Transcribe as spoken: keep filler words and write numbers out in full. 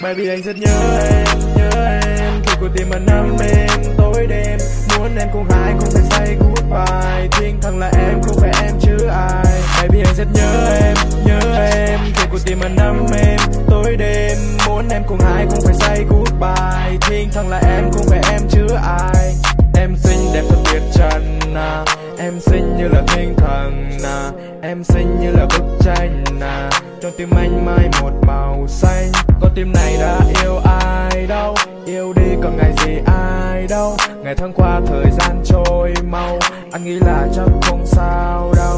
Baby anh rất nhớ em, nhớ em khi cuộc tim anh nắm em tối đêm. Muốn em cùng hai cùng phải say goodbye. Thiên thần là em không phải em chứ ai. Baby anh rất nhớ em, nhớ em khi cuộc tim anh nắm em tối đêm. Muốn em cùng hai cùng phải say goodbye. Thiên thần là em không phải em chứ ai. Em xinh đẹp thật tuyệt trần à. Em xinh như là thiên thần à. Em xinh như là bức tranh à. Trong tim anh mai một màu xanh. Con tim này đã yêu ai đâu. Yêu đi còn ngày gì ai đâu. Ngày tháng qua thời gian trôi mau. Anh nghĩ là chắc không sao đâu.